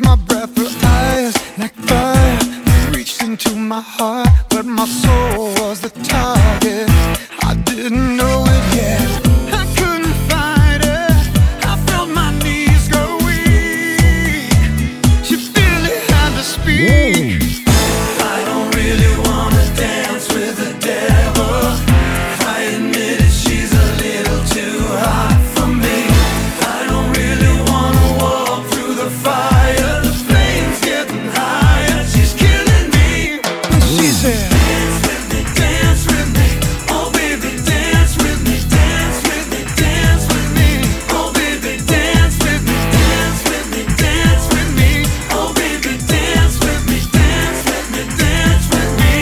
my breath, her eyes like fire reached into my heart, but my soul was the target. I didn't know it yet. I couldn't fight it. I felt my knees go weak. She barely had to speak. I don't really wanna dance with the devil. I admit it, she's a little too hot for me. I don't really wanna walk through the fire. The flames getting higher. She's killing me. And she said, dance with me, dance with me. Oh baby, dance with me, dance with me, dance with me. Oh baby, dance with me, dance with me, dance with me. Oh baby, dance with me, dance with me, dance with me.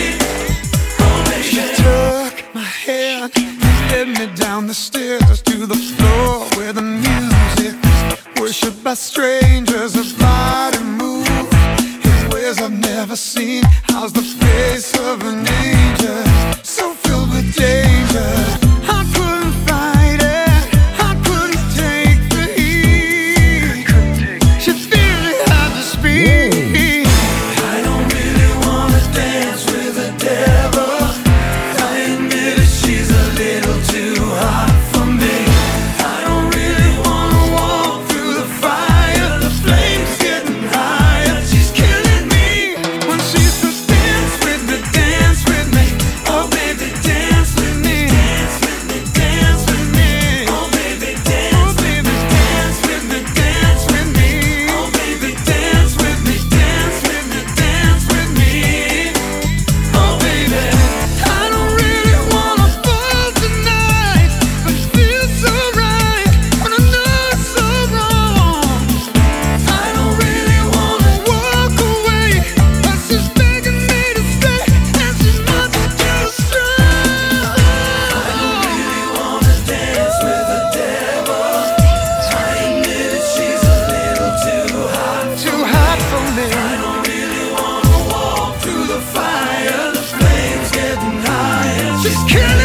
Oh baby. She took my hand and led me down the stairs to the floor where the music was worshipped by strangers. Her body moved in ways I've never seen. How's the face of an angel, so filled with danger? I couldn't fight it. I couldn't take the heat. She barely had to speak. I don't really wanna dance with the devil. I admit it, she's a little too hot for me. I don't really wanna walk through the fire. The flames getting higher. She's killing me when she says, dance with me, dance with me. Oh baby, dance with me, dance with me, dance with me. Oh baby, dance with me, dance with me, dance with me. Oh baby, dance with me, dance with me, dance with me. Oh baby, I don't really wanna fall tonight, but it feels so right when I know it's so wrong. I don't really wanna walk away, but she's begging me to stay, and she's much too strong. I don't really wanna dance with the devil. I admit it, she's a little too hot for me. I don't really wanna walk through the fire. The flames getting higher. She's killing